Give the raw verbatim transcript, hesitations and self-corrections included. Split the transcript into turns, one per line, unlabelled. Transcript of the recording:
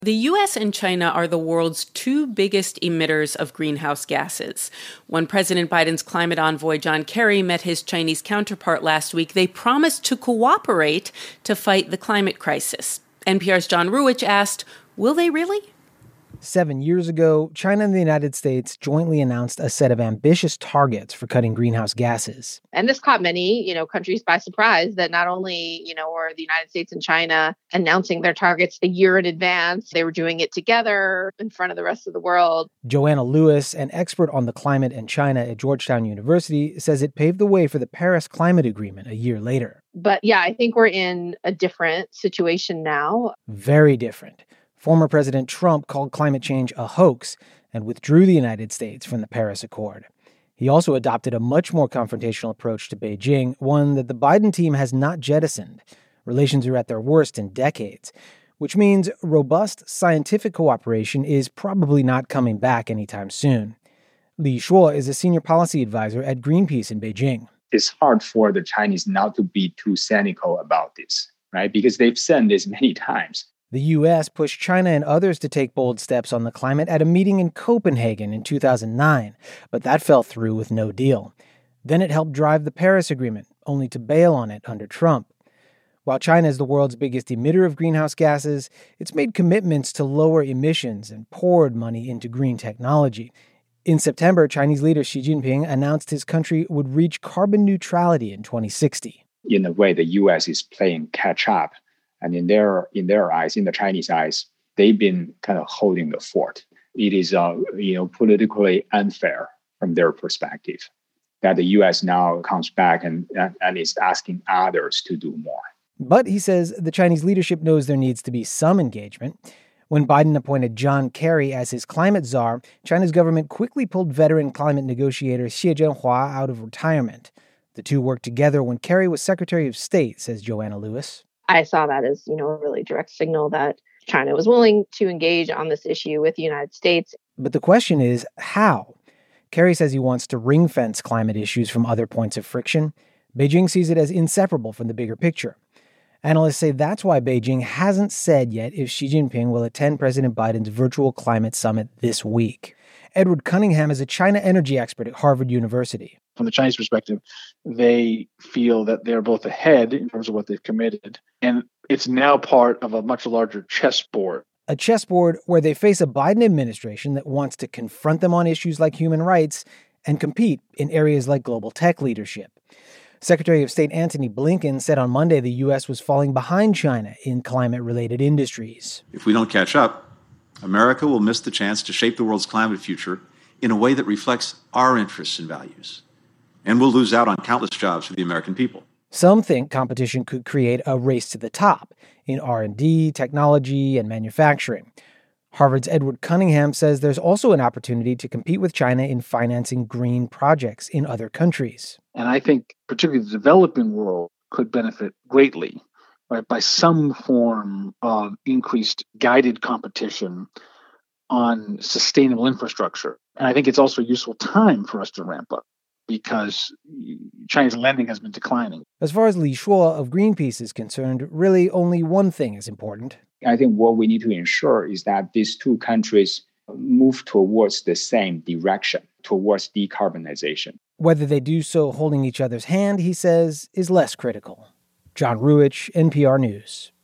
The U S and China are the world's two biggest emitters of greenhouse gases. When President Biden's climate envoy John Kerry met his Chinese counterpart last week, they promised to cooperate to fight the climate crisis. N P R's John Ruwitch asked, will they really?
Seven years ago, China and the United States jointly announced a set of ambitious targets for cutting greenhouse gases.
And this caught many, you know, countries by surprise that not only, you know, were the United States and China announcing their targets a year in advance, they were doing it together in front of the rest of the world.
Joanna Lewis, an expert on the climate and China at Georgetown University, says it paved the way for the Paris Climate Agreement a year later.
But yeah, I think we're in a different situation now.
Very different. Former President Trump called climate change a hoax and withdrew the United States from the Paris Accord. He also adopted a much more confrontational approach to Beijing, one that the Biden team has not jettisoned. Relations are at their worst in decades, which means robust scientific cooperation is probably not coming back anytime soon. Li Shuo is a senior policy advisor at Greenpeace in Beijing.
It's hard for the Chinese not to be too cynical about this, right? Because they've said this many times.
The U S pushed China and others to take bold steps on the climate at a meeting in Copenhagen in two thousand nine, but that fell through with no deal. Then it helped drive the Paris Agreement, only to bail on it under Trump. While China is the world's biggest emitter of greenhouse gases, it's made commitments to lower emissions and poured money into green technology. In September, Chinese leader Xi Jinping announced his country would reach carbon neutrality in twenty sixty.
In a way, the U S is playing catch up. And in their in their eyes, in the Chinese eyes, they've been kind of holding the fort. It is, uh, you know, politically unfair from their perspective that the U S now comes back and, and, and is asking others to do more.
But he says the Chinese leadership knows there needs to be some engagement. When Biden appointed John Kerry as his climate czar, China's government quickly pulled veteran climate negotiator Xie Zhenhua out of retirement. The two worked together when Kerry was Secretary of State, says Joanna Lewis.
I saw that as, you know, a really direct signal that China was willing to engage on this issue with the United States.
But the question is, how? Kerry says he wants to ring-fence climate issues from other points of friction. Beijing sees it as inseparable from the bigger picture. Analysts say that's why Beijing hasn't said yet if Xi Jinping will attend President Biden's virtual climate summit this week. Edward Cunningham is a China energy expert at Harvard University.
From the Chinese perspective, they feel that they're both ahead in terms of what they've committed, and it's now part of a much larger chessboard.
A chessboard where they face a Biden administration that wants to confront them on issues like human rights and compete in areas like global tech leadership. Secretary of State Antony Blinken said on Monday the U S was falling behind China in climate-related industries.
If we don't catch up, America will miss the chance to shape the world's climate future in a way that reflects our interests and values. And we'll lose out on countless jobs for the American people.
Some think competition could create a race to the top in R and D, technology, and manufacturing. Harvard's Edward Cunningham says there's also an opportunity to compete with China in financing green projects in other countries.
And I think particularly the developing world could benefit greatly, right, by some form of increased guided competition on sustainable infrastructure. And I think it's also a useful time for us to ramp up, because Chinese lending has been declining.
As far as Li Shuo of Greenpeace is concerned, really only one thing is important.
I think what we need to ensure is that these two countries move towards the same direction, towards decarbonization.
Whether they do so holding each other's hand, he says, is less critical. John Ruwitch, N P R News.